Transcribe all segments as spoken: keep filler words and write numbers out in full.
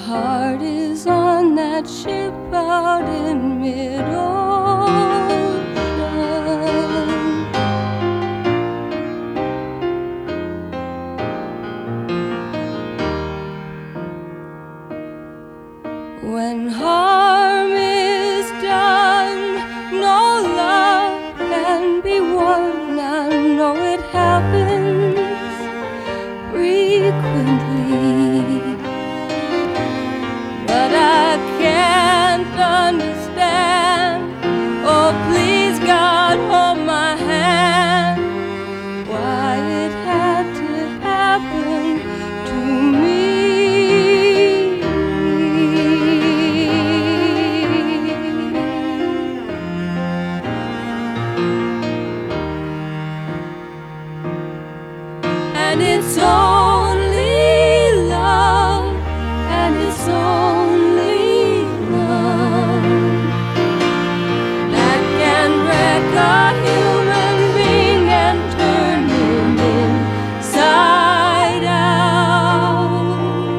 heart is on that ship out in mid-ocean. When harm is done, no love can be won. I know it happens frequently, but I can't understand. Oh, please, God, hold my hand. Why it had to happen to me. And it's only love, and it's only love that can wreck a human being and turn him inside out.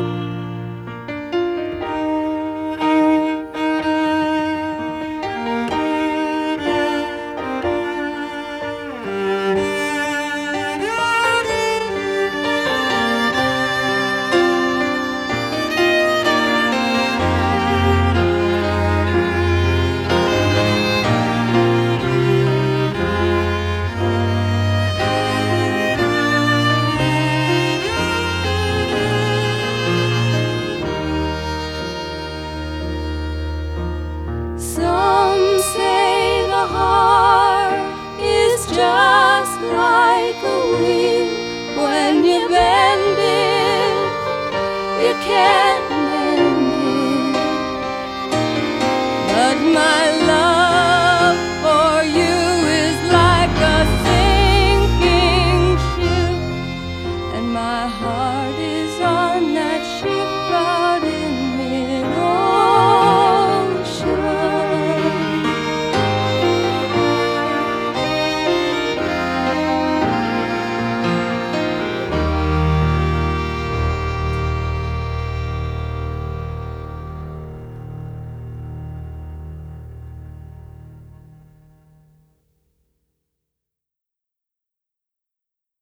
Some say the heart is just like a wheel. When you bend it, you can't mend it. But my